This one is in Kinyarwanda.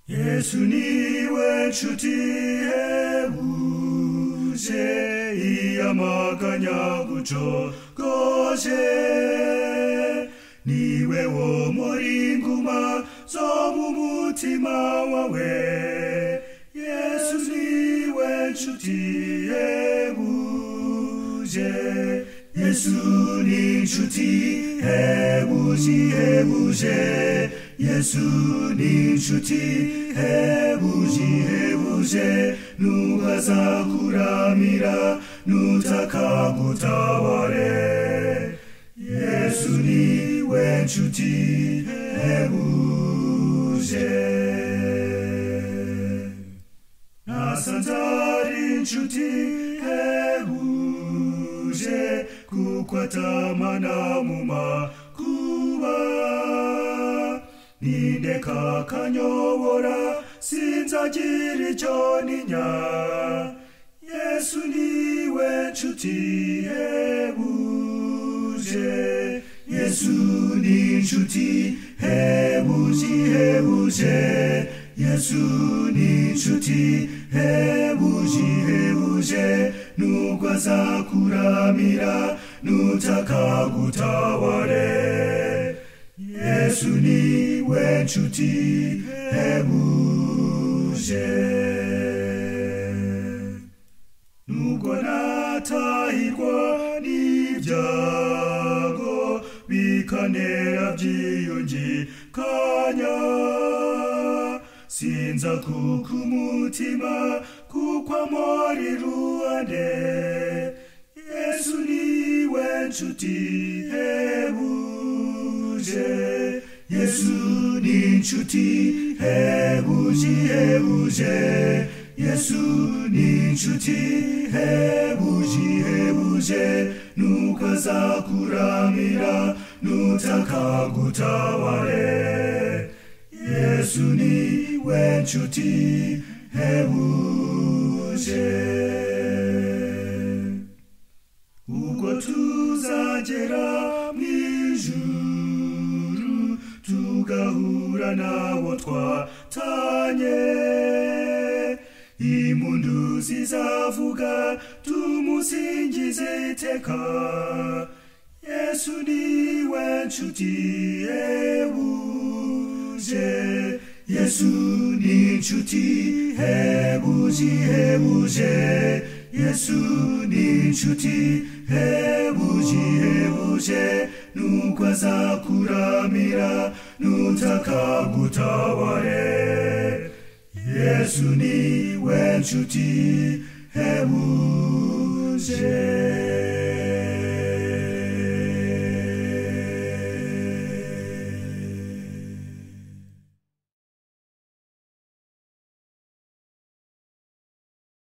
예수 niwe nshuti ihebuje iyamaganya gucogoje niwe wo muri nguma zo mu mutima wawe yesu niwe nshuti ihebuje yesu ni nshuti ihebuje yesu ni nshuti ihebuje nuhazakuramira nutakagutabare yesu niwe nshuti ihebuje nasanze ari nshuti ihebuje kuko atamana mu makuba nindeka kanyobora sinzagira icyo ninya yesu niwe nshuti ihebuje yesu ni nshuti ihebuje yesu ni nshuti ihebuje nubwo azakuramira nutakagutabare yesu niwe nshuti ihebuje nubwo natahirwa n'ibyago bikanera byiyungikanya sinza kuko umutima kuko amora iruhande yesu niwe nshuti ihebuje yesu ni nshuti ihebuje yesu ni nshuti ihebuje nuko azakuramira nutakagutabare yesu niwe nshuti ihebuje ubwo tuzagera mw'ijuru tugahura nabo twatanye impundu zizavuga tumusingize iteka yesu niwe nshuti ihebuje yesu ni nshuti ihebuje yesu ni nshuti ihebuje nuko azakuramira nutakagutabare yesu niwe nshuti ihebuje